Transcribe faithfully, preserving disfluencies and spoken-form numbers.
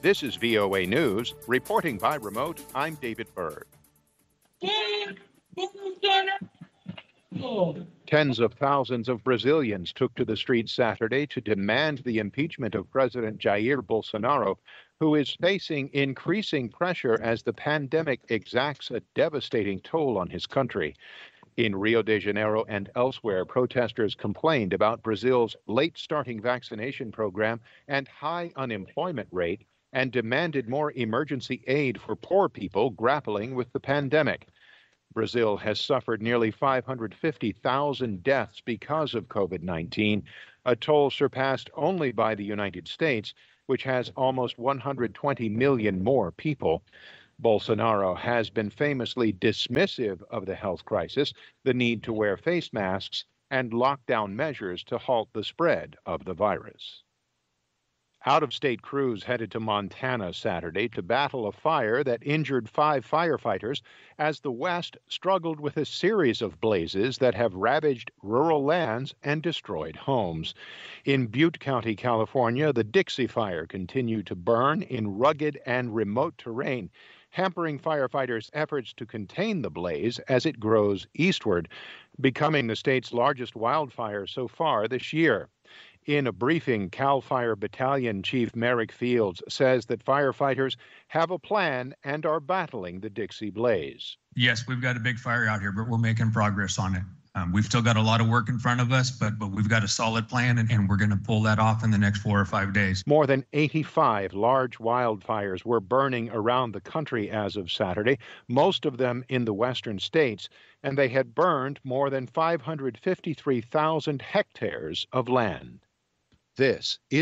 This is V O A News. Reporting by remote, I'm David Byrd. Tens of thousands of Brazilians took to the streets Saturday to demand the impeachment of President Jair Bolsonaro, who is facing increasing pressure as the pandemic exacts a devastating toll on his country. In Rio de Janeiro and elsewhere, protesters complained about Brazil's late-starting vaccination program and high unemployment rate and demanded more emergency aid for poor people grappling with the pandemic. Brazil has suffered nearly five hundred fifty thousand deaths because of COVID nineteen, a toll surpassed only by the United States, which has almost one hundred twenty million more people. Bolsonaro has been famously dismissive of the health crisis, the need to wear face masks, and lockdown measures to halt the spread of the virus. Out-of-state crews headed to Montana Saturday to battle a fire that injured five firefighters as the West struggled with a series of blazes that have ravaged rural lands and destroyed homes. In Butte County, California, the Dixie Fire continued to burn in rugged and remote terrain, hampering firefighters' efforts to contain the blaze as it grows eastward, becoming the state's largest wildfire so far this year. In a briefing, CAL FIRE Battalion Chief Merrick Fields says that firefighters have a plan and are battling the Dixie blaze. Yes, we've got a big fire out here, but we're making progress on it. Um, we've still got a lot of work in front of us, but but we've got a solid plan, and, and we're going to pull that off in the next four or five days. More than eighty-five large wildfires were burning around the country as of Saturday, most of them in the western states, and they had burned more than five hundred fifty-three thousand hectares of land. This is